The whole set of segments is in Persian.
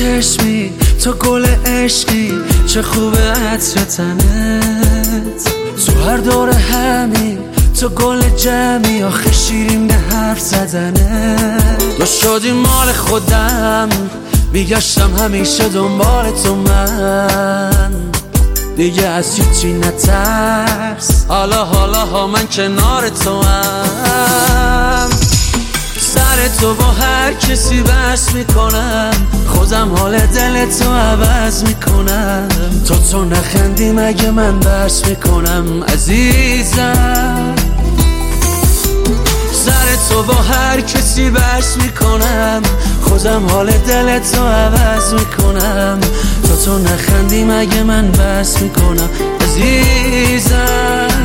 چشمی تو گل عشقی، چه خوبه عطر تنت، تو هر دور همین تو گل جمعی، آخه شیرین به حرف زدنت. تو شدی مال خودم، میگشتم همیشه دنبال تو من، دیگه از هیچی نترس، حالا من کنار تو هم. سر تو با هر کسی بس میکنم، خودم حال دل تو عوض میکنم، تو نخندی مگه من بس میکنم عزیزم. سر تو با هر کسی بس میکنم، خودم حال دل تو عوض میکنم، تو نخندی مگه من بس میکنم عزیزم.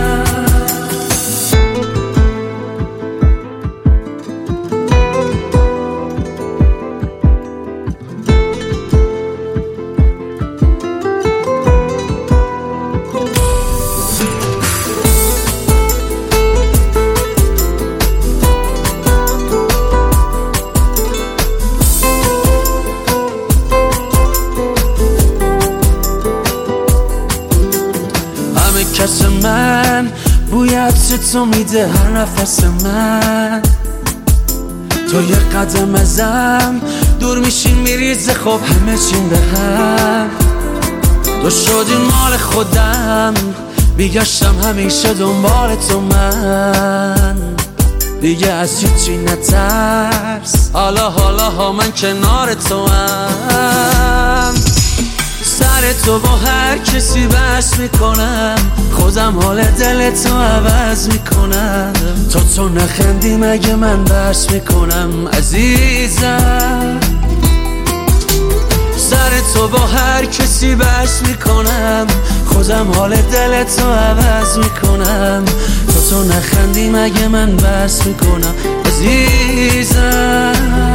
کس من بوی عطر تو میده هر نفس من، تو یه قدم ازم دور میشین میریزه خب همه چین به هم. تو شدی مال خودم، میگشتم همیشه دنبال تو من، دیگه از هیچی نترس، حالا من کنار تو هم. سر تو با هر کسی بس میکنم، خودم حال دل تو عوض میکنم، تو نخندی مگه من بس میکنم عزیزم. سر تو با هر کسی بس میکنم، خودم حال دل تو عوض میکنم، تو نخندی مگه من بس میکنم عزیزم.